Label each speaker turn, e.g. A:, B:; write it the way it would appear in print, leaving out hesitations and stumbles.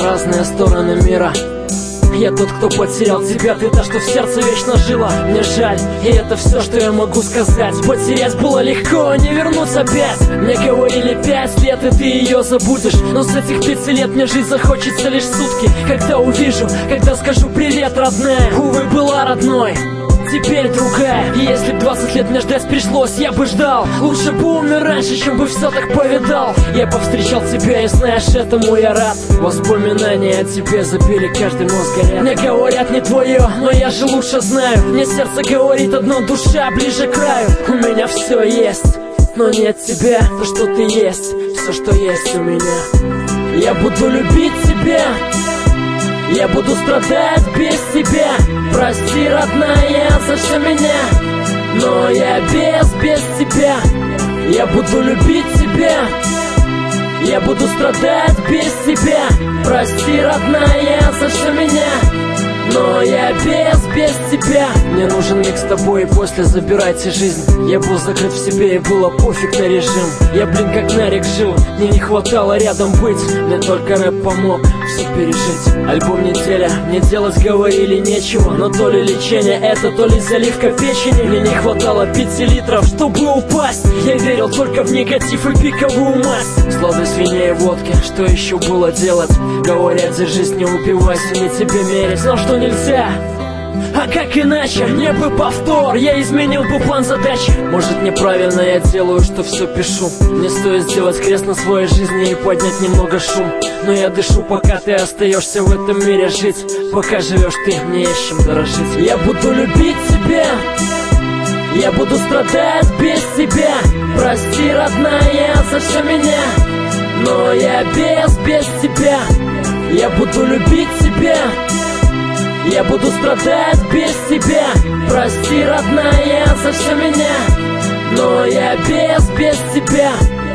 A: разные стороны мира. Я тот, кто потерял тебя, ты та, что в сердце вечно жила. Мне жаль, и это все, что я могу сказать. Потерять было легко, не вернуться опять. Мне говорили 5 лет, и ты ее забудешь. Но с этих 5 лет мне жить захочется лишь сутки. Когда увижу, когда скажу привет, родная. Увы, была родной, теперь другая. И если б 20 лет мне ждать пришлось, я бы ждал. Лучше бы умер раньше, чем бы все так повидал. Я повстречал тебя, и знаешь, этому я рад. Воспоминания о тебе забили каждый мозг горят. Мне говорят, не твое, но я же лучше знаю. Мне сердце говорит одно, душа ближе к краю. У меня все есть, но нет тебя. То, что ты есть, все, что есть у меня. Я буду любить тебя, я буду страдать без тебя. Прости, родная, за все меня, но я без тебя. Я буду любить тебя, я буду страдать без тебя. Прости, родная, за все меня, но я без тебя. Мне нужен миг с тобой, и после забирайте жизнь. Я был закрыт в себе, и было пофиг на режим. Я, как нарик жил, мне не хватало рядом быть. Мне только рэп помог все пережить. Альбом неделя, мне делать говорили нечего. Но то ли лечение это, то ли заливка печени. Мне не хватало 5 литров, чтобы упасть. Я верил только в негатив и пиковую мазь. Сладость свиней и водки, что еще было делать? Говорят, держись, не упивайся, не тебе мерить. Знал, что нельзя, а как иначе? Мне бы повтор, я изменил бы план задачи. Может, неправильно я делаю, что все пишу. Мне стоит сделать крест на своей жизни и поднять немного шум. Но я дышу, пока ты остаешься в этом мире жить. Пока живешь ты, мне есть чем дорожить. Я буду любить тебя, я буду страдать без тебя. Прости, родная, за все меня, но я без тебя. Я буду любить тебя, я буду страдать без тебя. Прости, родная, за все меня, но я без тебя.